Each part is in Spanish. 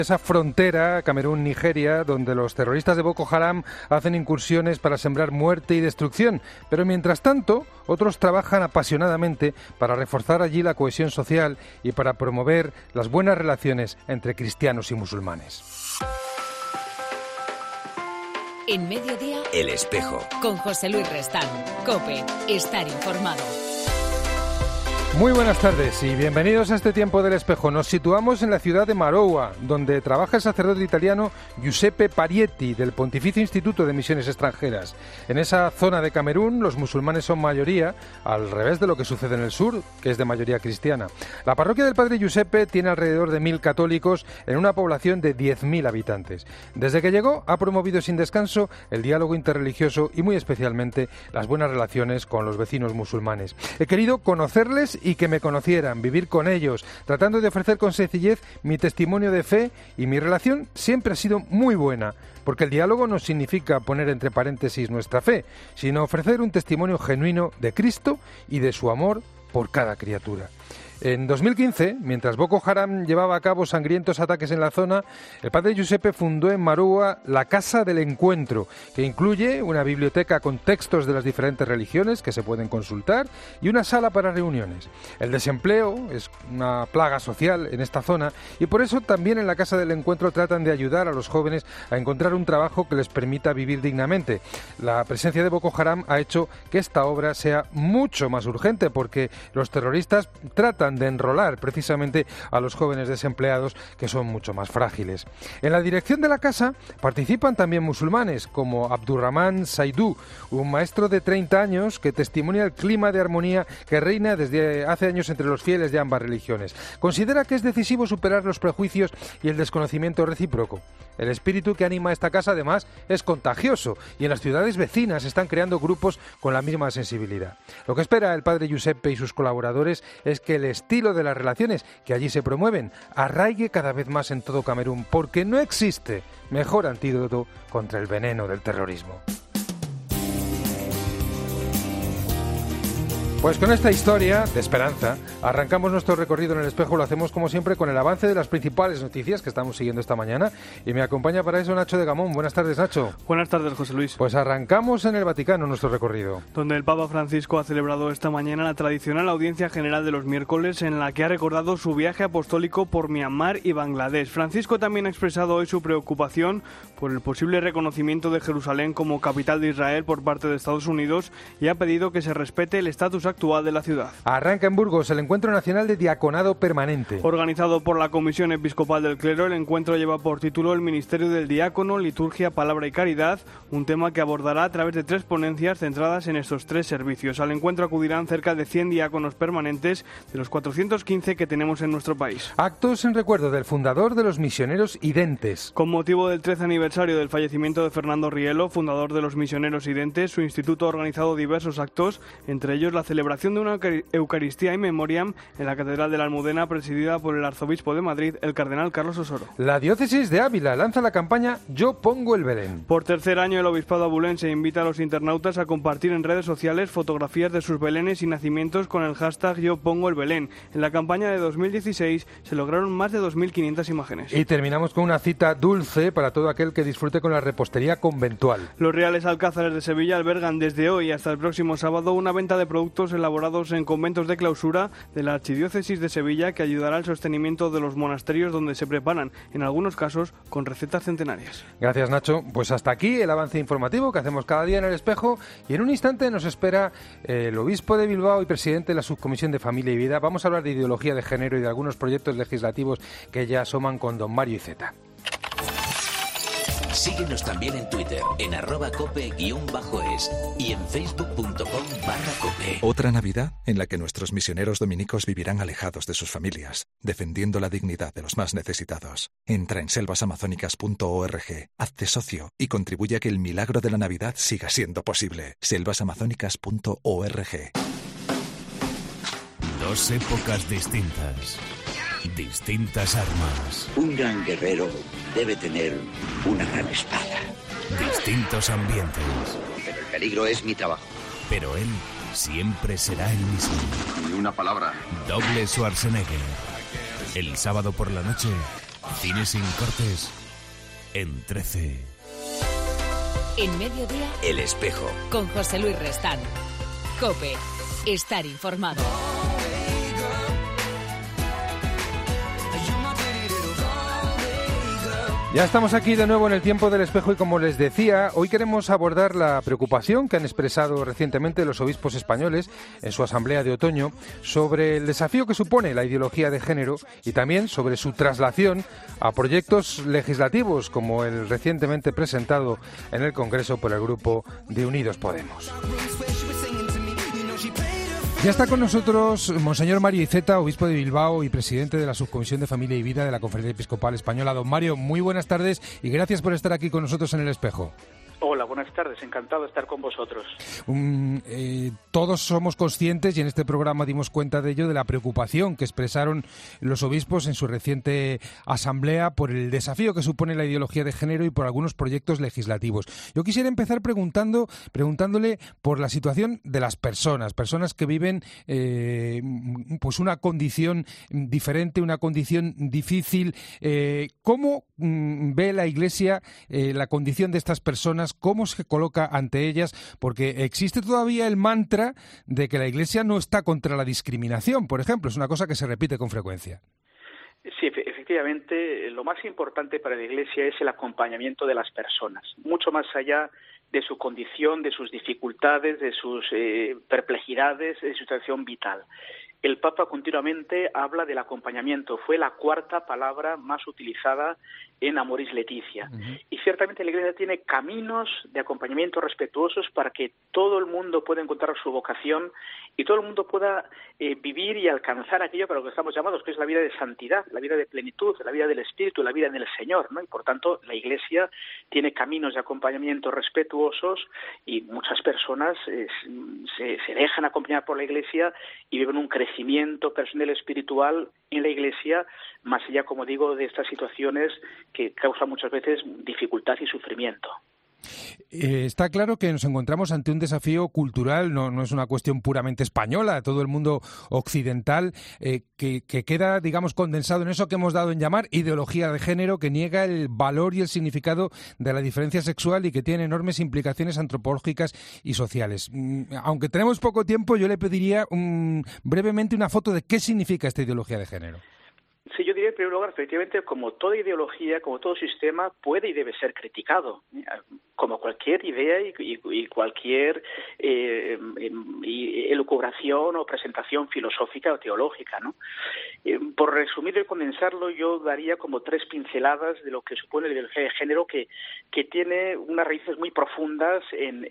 Esa frontera, Camerún-Nigeria, donde los terroristas de Boko Haram hacen incursiones para sembrar muerte y destrucción. Pero mientras tanto, otros trabajan apasionadamente para reforzar allí la cohesión social y para promover las buenas relaciones entre cristianos y musulmanes. En Mediodía, El Espejo. Con José Luis Restán. COPE. Estar informado. Muy buenas tardes y bienvenidos a este tiempo del Espejo. Nos situamos en la ciudad de Maroua, donde trabaja el sacerdote italiano Giuseppe Parietti, del Pontificio Instituto de Misiones Extranjeras. En esa zona de Camerún, los musulmanes son mayoría, al revés de lo que sucede en el sur, que es de mayoría cristiana. La parroquia del Padre Giuseppe tiene alrededor de 1.000 católicos en una población de 10.000 habitantes. Desde que llegó, ha promovido sin descanso el diálogo interreligioso y muy especialmente las buenas relaciones con los vecinos musulmanes. He querido conocerles y que me conocieran, vivir con ellos, tratando de ofrecer con sencillez mi testimonio de fe, y mi relación siempre ha sido muy buena, porque el diálogo no significa poner entre paréntesis nuestra fe, sino ofrecer un testimonio genuino de Cristo y de su amor por cada criatura. En 2015, mientras Boko Haram llevaba a cabo sangrientos ataques en la zona, el padre Giuseppe fundó en Maroua la Casa del Encuentro, que incluye una biblioteca con textos de las diferentes religiones que se pueden consultar y una sala para reuniones. El desempleo es una plaga social en esta zona y por eso también en la Casa del Encuentro tratan de ayudar a los jóvenes a encontrar un trabajo que les permita vivir dignamente. La presencia de Boko Haram ha hecho que esta obra sea mucho más urgente, porque los terroristas tratan de enrolar precisamente a los jóvenes desempleados, que son mucho más frágiles. En la dirección de la casa participan también musulmanes como Abdurrahman Saidou, un maestro de 30 años que testimonia el clima de armonía que reina desde hace años entre los fieles de ambas religiones. Considera que es decisivo superar los prejuicios y el desconocimiento recíproco. El espíritu que anima a esta casa, además, es contagioso, y en las ciudades vecinas se están creando grupos con la misma sensibilidad. Lo que espera el padre Giuseppe y sus colaboradores es que el estilo de las relaciones que allí se promueven arraigue cada vez más en todo Camerún, porque no existe mejor antídoto contra el veneno del terrorismo. Pues con esta historia de esperanza arrancamos nuestro recorrido en el Espejo. Lo hacemos como siempre con el avance de las principales noticias que estamos siguiendo esta mañana, y me acompaña para eso Nacho de Gamón. Buenas tardes, Nacho. Buenas tardes, José Luis. Pues arrancamos en el Vaticano nuestro recorrido, donde el Papa Francisco ha celebrado esta mañana la tradicional audiencia general de los miércoles, en la que ha recordado su viaje apostólico por Myanmar y Bangladesh. Francisco también ha expresado hoy su preocupación por el posible reconocimiento de Jerusalén como capital de Israel por parte de Estados Unidos, y ha pedido que se respete el estatus actual de la ciudad. Arranca en Burgos el Encuentro Nacional de Diaconado Permanente. Organizado por la Comisión Episcopal del Clero, el encuentro lleva por título El Ministerio del Diácono, Liturgia, Palabra y Caridad, un tema que abordará a través de 3 ponencias centradas en estos 3 servicios. Al encuentro acudirán cerca de 100 diáconos permanentes de los 415 que tenemos en nuestro país. Actos en recuerdo del fundador de los Misioneros Identes. Con motivo del 13 aniversario del fallecimiento de Fernando Rielo, fundador de los Misioneros Identes, su instituto ha organizado diversos actos, entre ellos la celebración de una Eucaristía in Memoriam en la Catedral de la Almudena, presidida por el arzobispo de Madrid, el cardenal Carlos Osoro. La diócesis de Ávila lanza la campaña Yo pongo el Belén. Por tercer año, el obispado abulense invita a los internautas a compartir en redes sociales fotografías de sus belenes y nacimientos con el hashtag Yo pongo el Belén. En la campaña de 2016 se lograron más de 2.500 imágenes. Y terminamos con una cita dulce para todo aquel que disfrute con la repostería conventual. Los Reales Alcázares de Sevilla albergan desde hoy hasta el próximo sábado una venta de productos elaborados en conventos de clausura de la Archidiócesis de Sevilla, que ayudará al sostenimiento de los monasterios donde se preparan, en algunos casos, con recetas centenarias. Gracias, Nacho. Pues hasta aquí el avance informativo que hacemos cada día en el Espejo, y en un instante nos espera el obispo de Bilbao y presidente de la Subcomisión de Familia y Vida. Vamos a hablar de ideología de género y de algunos proyectos legislativos que ya asoman con don Mario Iceta. Síguenos también en Twitter, en @cope_es y en facebook.com/cope. Otra Navidad en la que nuestros misioneros dominicos vivirán alejados de sus familias, defendiendo la dignidad de los más necesitados. Entra en selvasamazónicas.org, hazte socio y contribuye a que el milagro de la Navidad siga siendo posible. selvasamazónicas.org. 2 épocas distintas. Distintas armas. Un gran guerrero debe tener una gran espada. Distintos ambientes. Pero el peligro es mi trabajo. Pero él siempre será el mismo. Ni una palabra. Doble Schwarzenegger. El sábado por la noche, Cine sin cortes en 13. En Mediodía, El Espejo. con José Luis Restán. COPE. Estar informado. Ya estamos aquí de nuevo en el tiempo del espejo y como les decía, hoy queremos abordar la preocupación que han expresado recientemente los obispos españoles en su asamblea de otoño sobre el desafío que supone la ideología de género y también sobre su traslación a proyectos legislativos como el recientemente presentado en el Congreso por el grupo de Unidos Podemos. Ya está con nosotros Monseñor Mario Iceta, obispo de Bilbao y presidente de la Subcomisión de Familia y Vida de la Conferencia Episcopal Española. Don Mario, muy buenas tardes y gracias por estar aquí con nosotros en El Espejo. Hola, buenas tardes, encantado de estar con vosotros. Todos somos conscientes, y en este programa dimos cuenta de ello, de la preocupación que expresaron los obispos en su reciente asamblea por el desafío que supone la ideología de género y por algunos proyectos legislativos. Yo quisiera empezar preguntándole por la situación de las personas que viven pues una condición diferente, una condición difícil. ¿Cómo ve la Iglesia la condición de estas personas? ¿Cómo se coloca ante ellas? Porque existe todavía el mantra de que la Iglesia no está contra la discriminación, por ejemplo. Es una cosa que se repite con frecuencia. Sí, efectivamente, lo más importante para la Iglesia es el acompañamiento de las personas, mucho más allá de su condición, de sus dificultades, de sus perplejidades, de su situación vital. El Papa continuamente habla del acompañamiento. Fue la cuarta palabra más utilizada en Amoris Laetitia. Uh-huh. Y ciertamente la Iglesia tiene caminos de acompañamiento respetuosos para que todo el mundo pueda encontrar su vocación y todo el mundo pueda vivir y alcanzar aquello para lo que estamos llamados, que es la vida de santidad, la vida de plenitud, la vida del Espíritu, la vida en el Señor, ¿no? Y por tanto la Iglesia tiene caminos de acompañamiento respetuosos y muchas personas se dejan acompañar por la Iglesia y viven un crecimiento personal y espiritual en la Iglesia, más allá, como digo, de estas situaciones que causan muchas veces dificultad y sufrimiento. Está claro que nos encontramos ante un desafío cultural, no es una cuestión puramente española, todo el mundo occidental, que queda, digamos, condensado en eso que hemos dado en llamar ideología de género, que niega el valor y el significado de la diferencia sexual y que tiene enormes implicaciones antropológicas y sociales. Aunque tenemos poco tiempo, yo le pediría brevemente una foto de qué significa esta ideología de género. Sí, yo diría en primer lugar, efectivamente, como toda ideología, como todo sistema, puede y debe ser criticado, como cualquier idea y cualquier elucubración o presentación filosófica o teológica, ¿no? Por resumir y condensarlo, yo daría como tres pinceladas de lo que supone la ideología de género, que tiene unas raíces muy profundas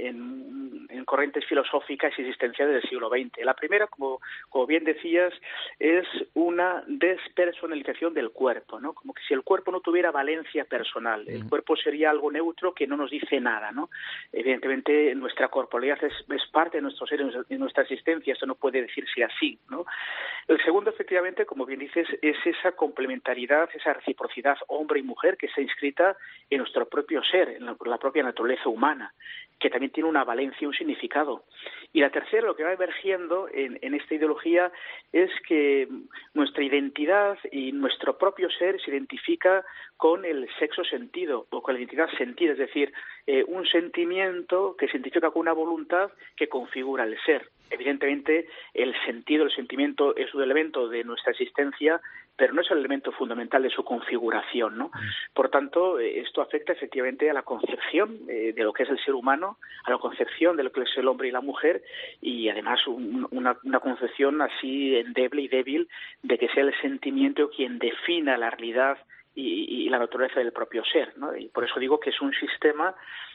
en corrientes filosóficas y existenciales del siglo XX. La primera, como bien decías, es una despersonalización del cuerpo, ¿no? Como que si el cuerpo no tuviera valencia personal, el cuerpo sería algo neutro que no nos dice nada, ¿no? Evidentemente nuestra corporalidad es parte de nuestro ser, de nuestra existencia, esto no puede decirse así, ¿no? El segundo, efectivamente, como bien dices, es esa complementariedad, esa reciprocidad hombre y mujer que está inscrita en nuestro propio ser, en la propia naturaleza humana, que también tiene una valencia y un significado. Y la tercera, lo que va emergiendo en esta ideología es que nuestra identidad y nuestro propio ser se identifica con el sexo sentido o con la identidad sentida, es decir, un sentimiento que se identifica con una voluntad que configura el ser. Evidentemente, el sentido, el sentimiento es un elemento de nuestra existencia, pero no es el elemento fundamental de su configuración, ¿no? Por tanto, esto afecta efectivamente a la concepción de lo que es el ser humano, a la concepción de lo que es el hombre y la mujer, y además una concepción así endeble y débil de que sea el sentimiento quien defina la realidad y la naturaleza del propio ser, ¿no? Y por eso digo que es un sistema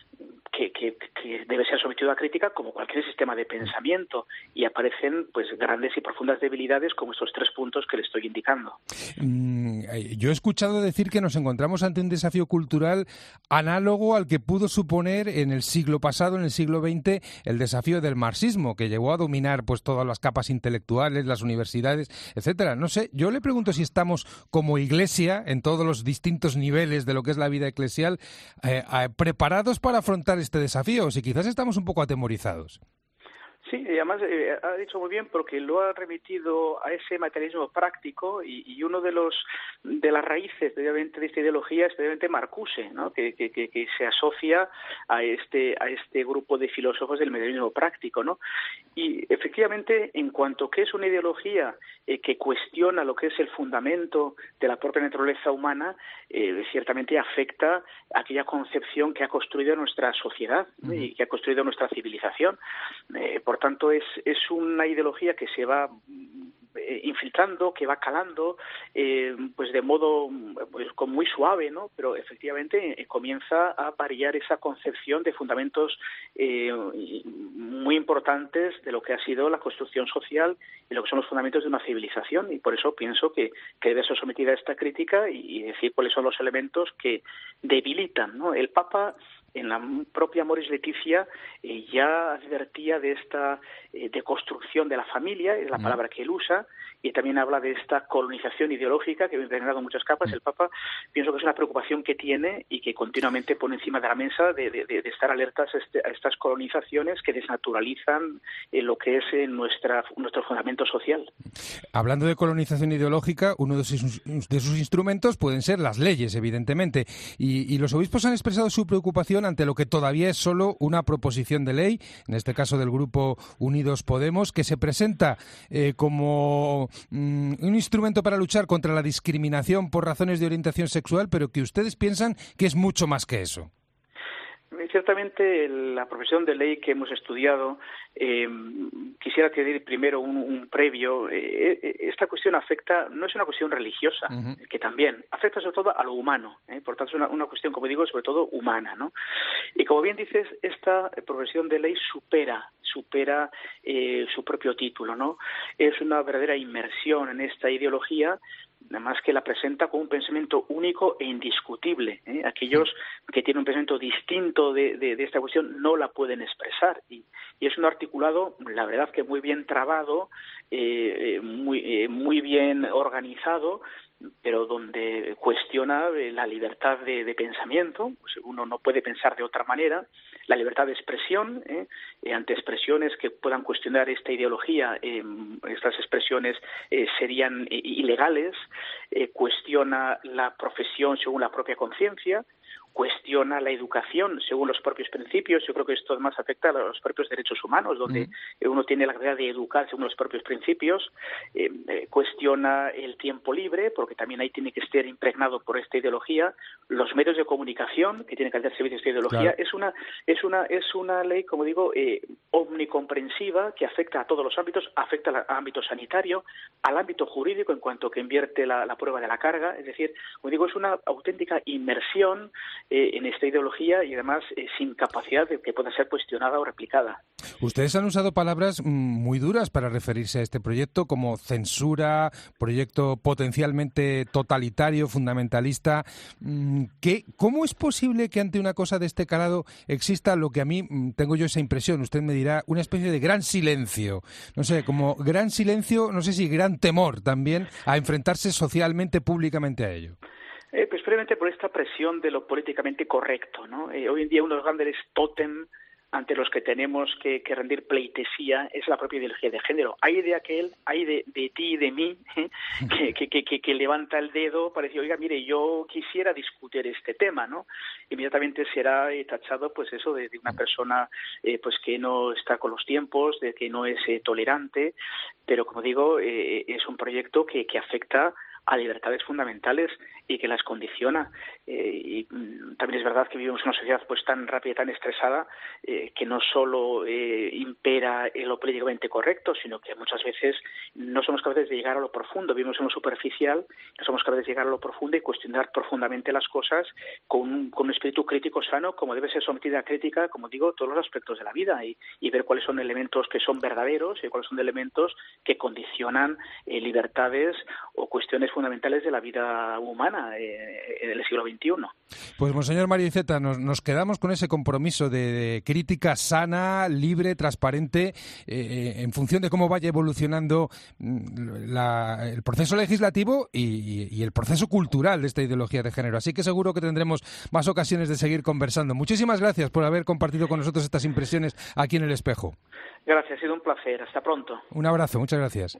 que debe ser sometido a crítica como cualquier sistema de pensamiento, y aparecen pues grandes y profundas debilidades como estos tres puntos que le estoy indicando. Yo he escuchado decir que nos encontramos ante un desafío cultural análogo al que pudo suponer en el siglo pasado, en el siglo XX, el desafío del marxismo, que llegó a dominar pues todas las capas intelectuales, las universidades, etcétera. No sé, yo le pregunto si estamos como Iglesia, en todos los distintos niveles de lo que es la vida eclesial, preparados para afrontar este desafío, o si quizás estamos un poco atemorizados. Sí, Sí, y además ha dicho muy bien porque lo ha remitido a ese materialismo práctico y uno de las raíces de esta ideología es precisamente Marcuse, ¿no? que se asocia a este grupo de filósofos del materialismo práctico, ¿no? Y efectivamente, en cuanto que es una ideología que cuestiona lo que es el fundamento de la propia naturaleza humana, ciertamente afecta a aquella concepción que ha construido nuestra sociedad, ¿no? Y que ha construido nuestra civilización. Por tanto, es una ideología que se va infiltrando, que va calando, pues de modo pues muy suave, ¿no? Pero efectivamente comienza a variar esa concepción de fundamentos muy importantes de lo que ha sido la construcción social y lo que son los fundamentos de una civilización, y por eso pienso que debe ser sometida a esta crítica y decir cuáles son los elementos que debilitan, ¿no? El Papa, en la propia Amoris Laetitia, ya advertía de esta deconstrucción de la familia, es la palabra que él usa, y también habla de esta colonización ideológica que ha impregnado muchas capas. El Papa, pienso que es una preocupación que tiene y que continuamente pone encima de la mesa de estar alertas a estas colonizaciones que desnaturalizan lo que es nuestro fundamento social. Hablando de colonización ideológica, uno de sus instrumentos pueden ser las leyes, evidentemente, y los obispos han expresado su preocupación ante lo que todavía es solo una proposición de ley, en este caso del grupo Unidos Podemos, que se presenta como un instrumento para luchar contra la discriminación por razones de orientación sexual, pero que ustedes piensan que es mucho más que eso. Ciertamente, la proposición de ley que hemos estudiado, quisiera añadir primero un previo. Esta cuestión afecta, no es una cuestión religiosa, que también afecta sobre todo a lo humano, por tanto es una cuestión, como digo, sobre todo humana, ¿no? Y como bien dices, esta proposición de ley supera su propio título, ¿no? Es una verdadera inmersión en esta ideología, además que la presenta como un pensamiento único e indiscutible. Aquellos que tienen un pensamiento distinto de esta cuestión no la pueden expresar. Y es un articulado, la verdad, que muy bien trabado, muy bien organizado, pero donde cuestiona la libertad de pensamiento. Pues uno no puede pensar de otra manera, la libertad de expresión, ante expresiones que puedan cuestionar esta ideología, estas expresiones serían ilegales, cuestiona la profesión según la propia conciencia, cuestiona la educación según los propios principios. Yo creo que esto además afecta a los propios derechos humanos, donde uno tiene la capacidad de educar según los propios principios, cuestiona el tiempo libre, porque también ahí tiene que estar impregnado por esta ideología, los medios de comunicación, que tienen que hacer servicio a esta ideología. Claro. Es una ley, como digo, omnicomprensiva, que afecta a todos los ámbitos, afecta al ámbito sanitario, al ámbito jurídico, en cuanto que invierte la prueba de la carga. Es decir, como digo, es una auténtica inmersión en esta ideología y además sin capacidad de que pueda ser cuestionada o replicada. Ustedes han usado palabras muy duras para referirse a este proyecto, como censura, proyecto potencialmente totalitario, fundamentalista. ¿Cómo es posible que ante una cosa de este calado exista lo que a mí, tengo yo esa impresión, usted me dirá, una especie de gran silencio? No sé, como gran silencio, no sé si gran temor también a enfrentarse socialmente, públicamente a ello. Pues previamente por esta presión de lo políticamente correcto, ¿no? Hoy en día uno de los grandes tótem ante los que tenemos que rendir pleitesía es la propia ideología de género. Hay de aquel, hay de ti y de mí, que levanta el dedo para decir, oiga, mire, yo quisiera discutir este tema, ¿no? Inmediatamente será tachado, pues eso, de una persona pues que no está con los tiempos, de que no es tolerante, pero como digo, es un proyecto que afecta a libertades fundamentales y que las condiciona. Y también es verdad que vivimos en una sociedad pues tan rápida, tan estresada, que no solo impera lo políticamente correcto, sino que muchas veces no somos capaces de llegar a lo profundo, vivimos en lo superficial, no somos capaces de llegar a lo profundo y cuestionar profundamente las cosas con un espíritu crítico sano, como debe ser sometida a crítica, como digo, todos los aspectos de la vida, y ver cuáles son elementos que son verdaderos y cuáles son elementos que condicionan libertades o cuestiones fundamentales de la vida humana en el siglo XXI. Pues, monseñor Mario Iceta, nos quedamos con ese compromiso de crítica sana, libre, transparente, en función de cómo vaya evolucionando el proceso legislativo y el proceso cultural de esta ideología de género. Así que seguro que tendremos más ocasiones de seguir conversando. Muchísimas gracias por haber compartido con nosotros estas impresiones aquí en El Espejo. Gracias, ha sido un placer. Hasta pronto. Un abrazo, muchas gracias.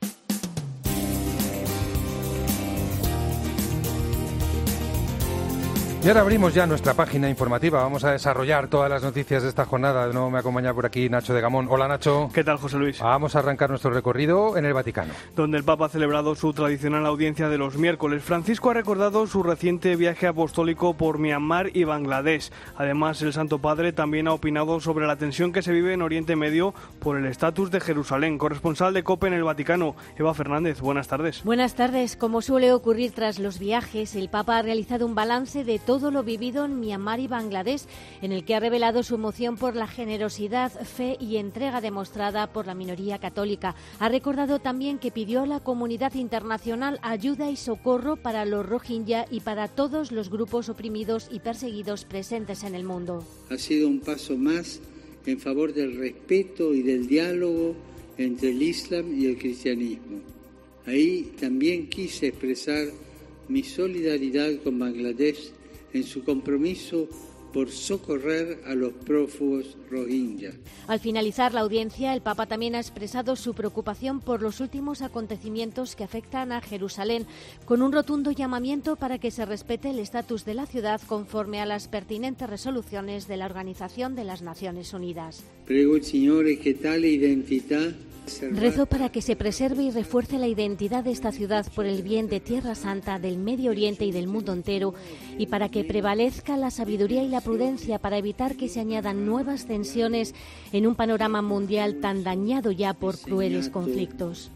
Y ahora abrimos ya nuestra página informativa. Vamos a desarrollar todas las noticias de esta jornada. De nuevo me acompaña por aquí Nacho de Gamón. Hola, Nacho. ¿Qué tal, José Luis? Vamos a arrancar nuestro recorrido en el Vaticano, donde el Papa ha celebrado su tradicional audiencia de los miércoles. Francisco ha recordado su reciente viaje apostólico por Myanmar y Bangladesh. Además, el Santo Padre también ha opinado sobre la tensión que se vive en Oriente Medio por el estatus de Jerusalén. Corresponsal de COPE en el Vaticano, Eva Fernández, buenas tardes. Buenas tardes. Como suele ocurrir tras los viajes, el Papa ha realizado un balance de todo lo vivido en Myanmar y Bangladesh, en el que ha revelado su emoción por la generosidad, fe y entrega demostrada por la minoría católica. Ha recordado también que pidió a la comunidad internacional ayuda y socorro para los Rohingya y para todos los grupos oprimidos y perseguidos presentes en el mundo. Ha sido un paso más en favor del respeto y del diálogo entre el Islam y el cristianismo. Ahí también quise expresar mi solidaridad con Bangladesh en su compromiso por socorrer a los prófugos rohingya. Al finalizar la audiencia, el Papa también ha expresado su preocupación por los últimos acontecimientos que afectan a Jerusalén, con un rotundo llamamiento para que se respete el estatus de la ciudad conforme a las pertinentes resoluciones de la Organización de las Naciones Unidas. Prego al Signore que tale identità. Rezo para que se preserve y refuerce la identidad de esta ciudad por el bien de Tierra Santa, del Medio Oriente y del mundo entero, y para que prevalezca la sabiduría y la prudencia para evitar que se añadan nuevas tensiones en un panorama mundial tan dañado ya por crueles conflictos.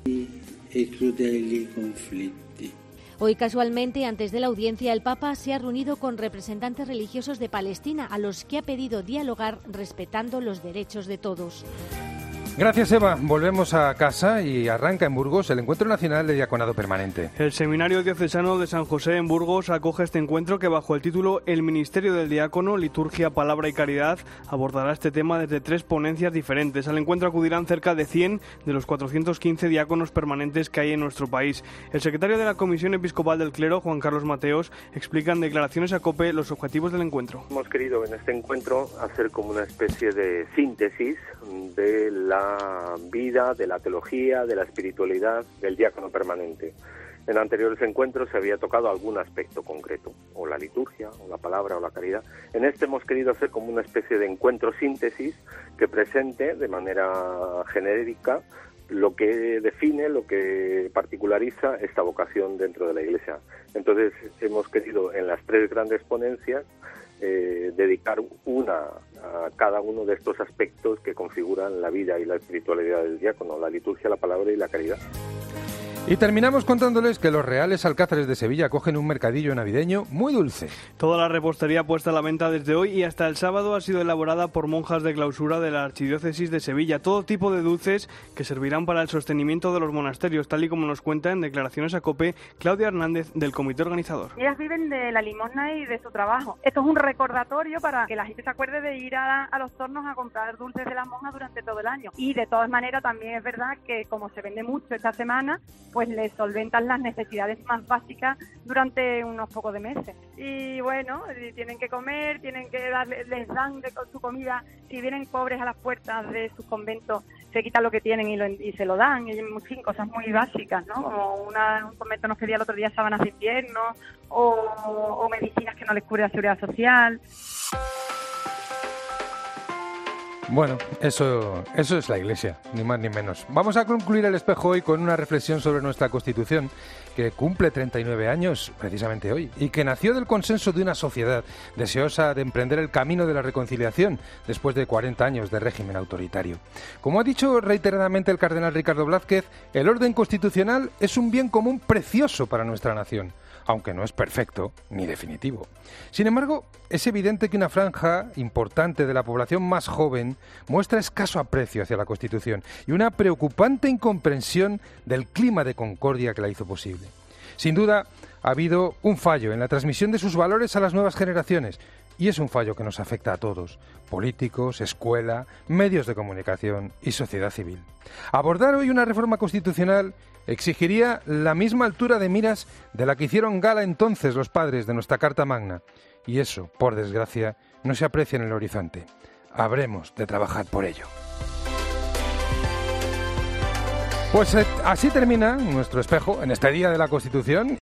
Hoy, casualmente, antes de la audiencia, el Papa se ha reunido con representantes religiosos de Palestina, a los que ha pedido dialogar respetando los derechos de todos. Gracias, Eva. Volvemos a casa y arranca en Burgos el Encuentro Nacional de Diaconado Permanente. El Seminario Diocesano de San José en Burgos acoge este encuentro que, bajo el título El Ministerio del Diácono, Liturgia, Palabra y Caridad, abordará este tema desde 3 ponencias diferentes. Al encuentro acudirán cerca de 100 de los 415 diáconos permanentes que hay en nuestro país. El secretario de la Comisión Episcopal del Clero, Juan Carlos Mateos, explica en declaraciones a COPE los objetivos del encuentro. Hemos querido en este encuentro hacer como una especie de síntesis de la vida, de la teología, de la espiritualidad del diácono permanente. En anteriores encuentros se había tocado algún aspecto concreto, o la liturgia, o la palabra, o la caridad. En este hemos querido hacer como una especie de encuentro síntesis que presente de manera genérica lo que define, lo que particulariza esta vocación dentro de la Iglesia. Entonces hemos querido en las 3 grandes ponencias dedicar una a cada uno de estos aspectos que configuran la vida y la espiritualidad del diácono, la liturgia, la palabra y la caridad. Y terminamos contándoles que los Reales Alcázares de Sevilla acogen un mercadillo navideño muy dulce. Toda la repostería puesta a la venta desde hoy y hasta el sábado ha sido elaborada por monjas de clausura de la Archidiócesis de Sevilla. Todo tipo de dulces que servirán para el sostenimiento de los monasterios, tal y como nos cuenta en declaraciones a COPE Claudia Hernández, del comité organizador. Ellas viven de la limosna y de su trabajo. Esto es un recordatorio para que la gente se acuerde de ir a los tornos a comprar dulces de las monjas durante todo el año. Y de todas maneras también es verdad que como se vende mucho esta semana, pues les solventan las necesidades más básicas durante unos pocos de meses. Y bueno, tienen que comer, tienen que les dan de su comida. Si vienen pobres a las puertas de sus conventos, se quitan lo que tienen y se lo dan. Y en fin, cosas muy básicas, ¿no? Como un convento nos pedía el otro día sábanas de invierno o medicinas que no les cubre la seguridad social. Bueno, eso es la Iglesia, ni más ni menos. Vamos a concluir el espejo hoy con una reflexión sobre nuestra Constitución, que cumple 39 años precisamente hoy, y que nació del consenso de una sociedad deseosa de emprender el camino de la reconciliación después de 40 años de régimen autoritario. Como ha dicho reiteradamente el cardenal Ricardo Blázquez, el orden constitucional es un bien común precioso para nuestra nación, aunque no es perfecto ni definitivo. Sin embargo, es evidente que una franja importante de la población más joven muestra escaso aprecio hacia la Constitución y una preocupante incomprensión del clima de concordia que la hizo posible. Sin duda, ha habido un fallo en la transmisión de sus valores a las nuevas generaciones. Y es un fallo que nos afecta a todos, políticos, escuela, medios de comunicación y sociedad civil. Abordar hoy una reforma constitucional exigiría la misma altura de miras de la que hicieron gala entonces los padres de nuestra Carta Magna. Y eso, por desgracia, no se aprecia en el horizonte. Habremos de trabajar por ello. Pues así termina nuestro espejo en este Día de la Constitución.